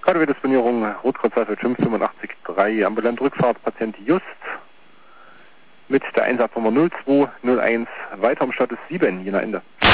KW-Disponierung, Rotkreuzzahl 585-3, ambulant Rückfahrt, Patient Just mit der Einsatznummer 0201, weiter am Status 7, Jena Ende.